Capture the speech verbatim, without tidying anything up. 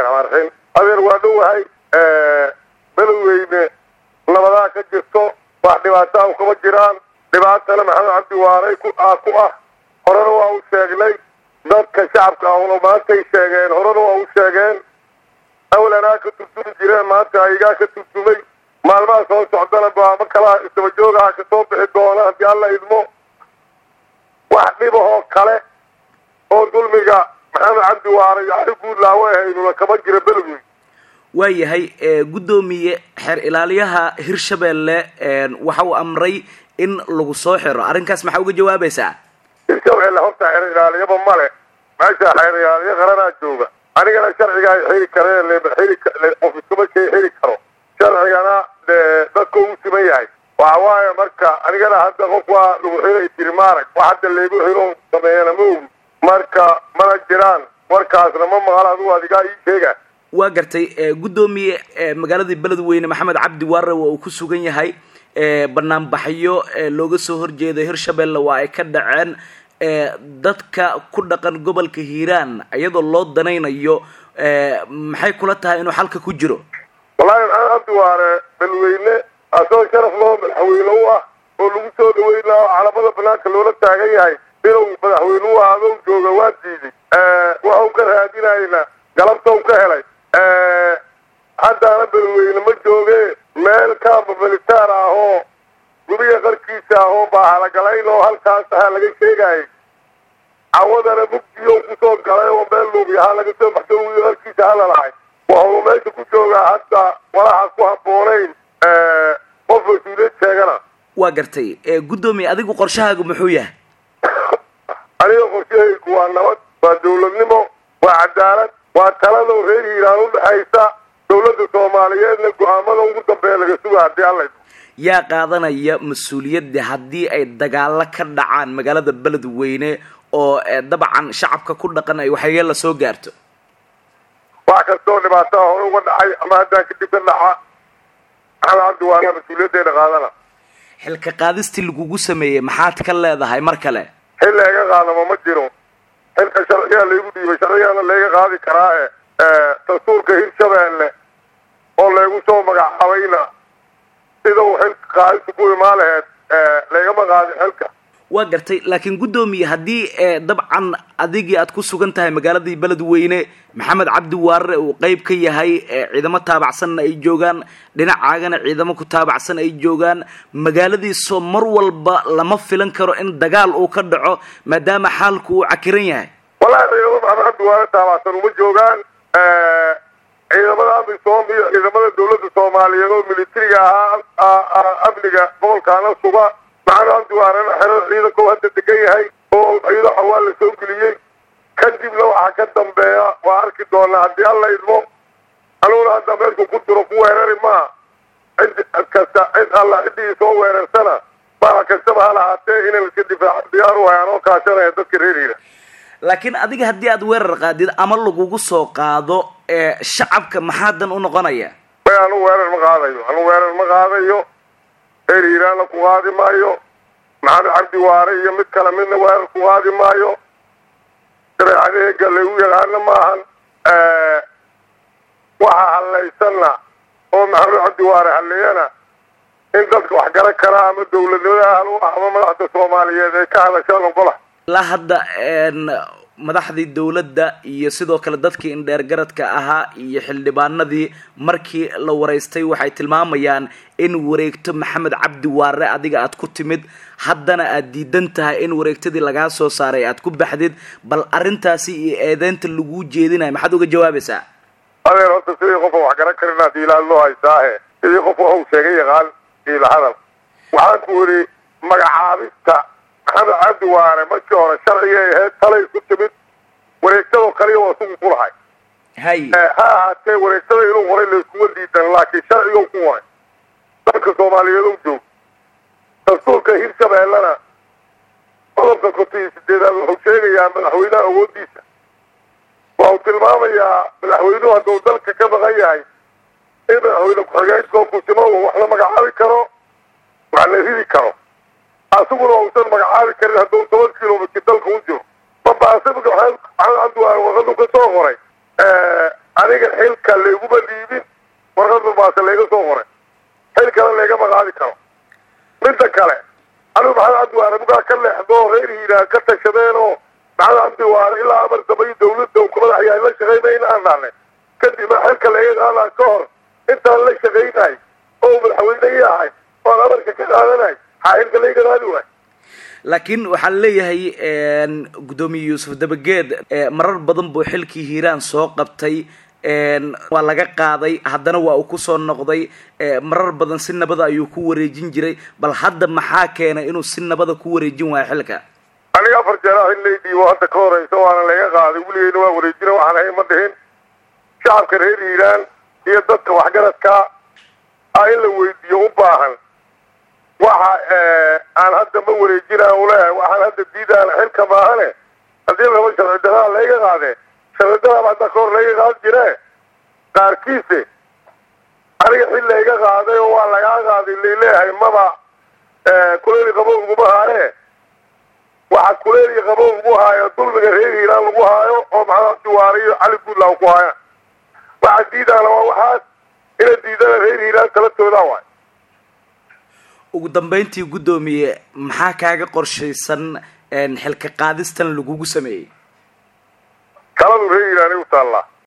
الرحمن الرحيم أبير وادوهاي بلوين نبضا كجستو واحد واسع وكم جيران دبعتنا محمد عبد الواري كو أكو أه هرنوا أو شاغلي ضد كشعب كأولو ما تيشاغين هرنوا أو شاغين أولا كتبتم جيران ما تايجا كتبتمي مالما سو سعدنا بما كلا استوجوغا كتوب بحدونا هدي الله يدمو واحد بهو كله oo dulmiga maxamed cabdi waare yaxuud laaweeyna kama jira belwi waayahay gudoomiye xer ilaaliyaha Hirshabelle waxa uu amray in lagu soo xiro arinkaas maxaa uga jawaabaysaa Hirshabelle horta xer ilaaliyaba male meesha xer ilaaliyaha qarana jooga anigana sharciga ay xiri kareen le xiri qof iskuma xiri karo sharcigana dadku uu simeeyay waxa waaye marka anigana hadda qof waa lagu xiray tirmaarag waxa leegu xiro sameeyana ma marka mana jiraan warkaasna ma maqal adigu adiga ii sheega waa gartay gudoomiye magaalada Beledweyne Maxamed Cabdi Waare oo ku sugan yahay barnaamijyo looga soo horjeeday Hirshabelle waa ay ka dhaceen dadka ku dhaqan gobolka Hiiraan iyadoo loo danaynayo maxay kula tahay inuu xalka ku jiro wallahi Maxamed Cabdi Waare Beledweyne asoo sharaf loo madaxweyne u ah oo lagu soo dhaweynaa calamada banaanka loola taagan yahay inuu madaxweynuhu aado jooga waa diiday ee waxa uu ka raadinayna galabta uu ka helay ee hadda Beledweyne ma jooge meel ka militaar ah oo guriga qarkiisa ah oo baa la galay oo halkaas ah laga sheegay awadana bugtiyo ku soo galay oo meel loo yahay laga soo baxdo oo qarkiisa hala lahay waxa meesha ku jooga hadda walaha ku haboonayn ee qof uu sheegana waa gartay gudoomiye adigu qorshahaagu muxuu yahay أنا أقول نواد ودولة وعدالة وثلاثة وغير إيران وحيسا دولة الصومالية نقول عمله وقدم بيلك سوى هدي الله يا قاضنا يا مسؤولية دي هدي أي دجالة كرد عن مجال البلد وينه أو طبعا شعبك كل قناة وحيا الله سوقرته واحد سوني بعثه هو وضع ما هذا كده كنا على عند وانا مسؤولية دي قاضنا حلك قادست الجوجو سمية محات كلا هذا هاي مركلة إلا إذا قالوا ما مجرون إلك شرعية اللي يقولي بشرعية اللي يقاضي كراه تصور كهيرشبelle oo lagu soo magacaabeyna sidoo xilka qaadis ku imaaleed laga magacaabay xilka waa gartay laakiin gudoomiye hadii dabcan adigii aad ku sugan tahay magaalada Beledweyne Maxamed Cabdi Waare oo qayb ka yahay ciidamo taabacsan ay joogan dhinacaagana ciidamo ku taabacsan ay joogan magaaladii soo mar walba lama filan karo in dagaal uu ka dhaco maadaama xaalku uu cakiran yahay wallahi ciidamo Maxamed Cabdi Waare taabacsan uma joogan ee ciidamada Soomaaliya ciidamada dawladda Soomaaliyeed oo militariga ah amniga gobolkaana suga Maxamed Cabdi Waare xero ciidanku hadda degan yahay oo ciidan xawaal soo geliyay kadib loo waxa ka dambeeya waa arki doonaa hadii Allah idmo anuuna hadda meesha ku jiro ku weerari ma cid kasta cid Allah idii soo weerarsana baa ka sabaha lahaatee inay iska difaac diyaar u hayaan oo kaashanaya dadka reeriina laakiin adiga hadii aad weerar qaadid ama lagugu soo qaado ee shacabka maxaadan u noqonaya baan weerar ma qaadayo anu weerar ma qaadayo reeriina la ku qaadi maayo Maxamed Cabdi Waare iyo mid kale midna weerar ku qaadi maayo شرعيه قال له يغانا maahan ee waxa haleysana oo Maxamed Cabdi Waare haleeyana in dadku wax garan karaan ama dawladnimada ama madaxda Soomaaliyeed ay ka hadashaan golaha la hadda een madaxdii dawladda iyo sidoo kale dadkii in dheer garadka ahaa iyo xildhibaanadii markii la wareystay waxay tilmaamayaan in wareegto Maxamed Cabdi Waare adiga aad ku timid haddana aad diidan tahay in wareegtadii laga soo saaray aad ku baxdid bal arintaasi iyo eedeynta lagu jeedinay maxaad uga jawaabaysaa adeer horta sidii qof wax garan karina diilaan loo haystaa sidii qof uu sheegay yaqaan ila hadal waxaan ku wari magacaabista Maxamed Cabdi Waare ma jiro sharciye ee talay ku timid wareegtado kaliya oo suuq ku lahay hay ha haatee wareegtada inuu hore la isku diidan laakiin sharciga ku waay dadka Soomaaliyeed oo joog dastuurka Hirshabelle qodobka konton wuxuu sheegayaa madaxweynaha awoodiisa waa tilmaamayaa madaxweynuhu hadduu dalka ka maqan yahay in madaxweyne ku-xigeenka oo kusimo wax la magacaabi karo wax la ridi karo asuguna uusan magacaabi karin hadduu toban kiiloomitir dalka u jiro ma baasibka Maxamed Cabdi Waare warqadu ka soo qoray ee aniga xilka layguma dhiibin warqad barbaasa layga soo qoray xil kale laygama qaadi karo midda kale anigu maxamed cabdi waare mugaa ka leexdo reer hiiraan ka tashadeen oo maxamed cabdi waare ilaa amar dambe dawladda uu ka madax yahay la shaqaynayna aan nahnay kadibna xilka layga qaadaa ka hor intaan la shaqaynahay oo madaxweyne yahay oo amarka ka qaadanay maxaa xilka layga qaadi waay laakiin waxaa leeyahay guddoomiye yuusuf dabageed marar badan buu xilkii hiiraan soo qabtay waa laga qaaday haddana waa uu kusoo noqday marar badan si nabada ayuu ku wareejin jiray bal hadda maxaa keenay inuu si nabada ku wareejin waayo xilka aniga afar jeeraa in lay dhiibo hadda ka horeysa waana laga qaaday weligeyna waa wareejina waxaan ahay ma dhihin shacabka reer hiiraan iyo dadka waxgaradka ah in la weydiiyo u baahan waxa aan hadda ma wareejinaan uleeyahay waxaan hadda diidaana xilka maahane haddii laba sharci daraa layga qaadee sharci daraa hadda ka hor layga qaadi jiree qaarkiise aniga xil layga qaaday oo waa lagaa qaaday layleeyahay maba kuleeli qabo uguma haayee waxa kuleeli qabo ugu haayo dulmiga reer hiiraan lagu haayo oo maxamed cabdi waare iyo cali guudlaaw ku haayaan waxa diidaana waa waxaas ina diidana reer hiiraan talatoodaa waay ugu dambeyntii guddoomiye maxaa kaaga qorshaysan xilka qaadistan lagugu sameeyey taladu reer hiiraan u taallaa